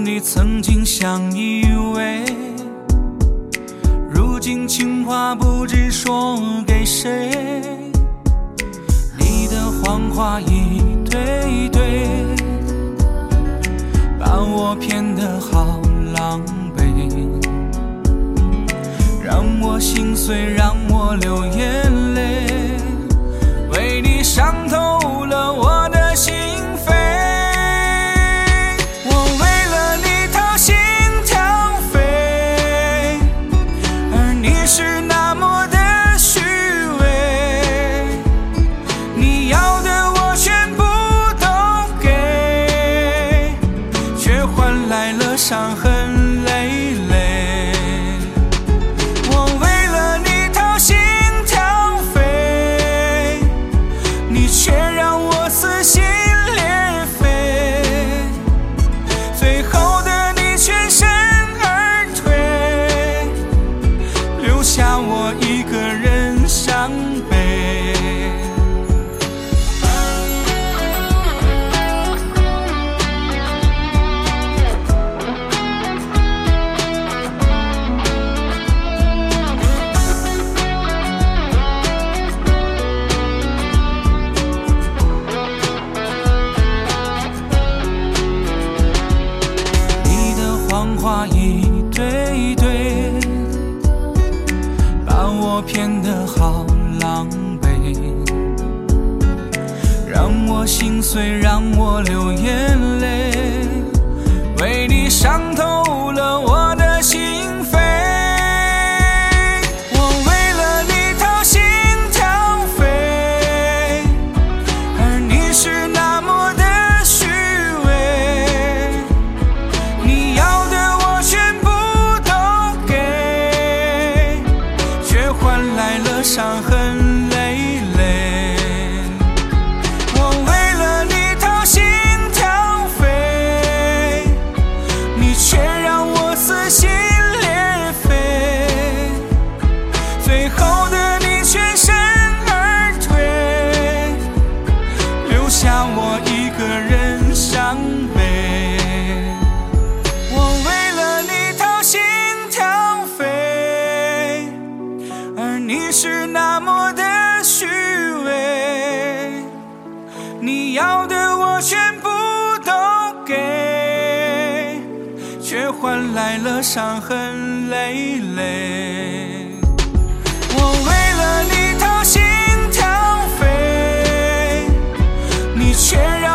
你曾经相依偎，如今情话不知说给谁。你的谎话一堆一堆，把我骗得好狼狈，让我心碎，让我流眼泪，为你伤透了我的心扉。我为了你掏心掏肺，而你是那么的虚伪，你要的我全部都给，却换来了伤痕累累。我为了你掏心掏肺，你却让我撕心裂肺，最后的你全身而退，留下我一个人伤悲。谎话一堆一堆，把我骗得好狼狈，让我心碎，让我流眼泪，为你伤透了我的心扉。我为了你掏心掏肺，而你是那么的虚伪，你要伤痕累累。我为了你掏心掏肺，你却让我撕心裂肺，最后的你全身而退，留下我一个人伤悲。我为了你掏心掏肺，而你是那么的虚伪，你要的我全部都给，却换来了伤痕累累。我为了你掏心掏肺，你却让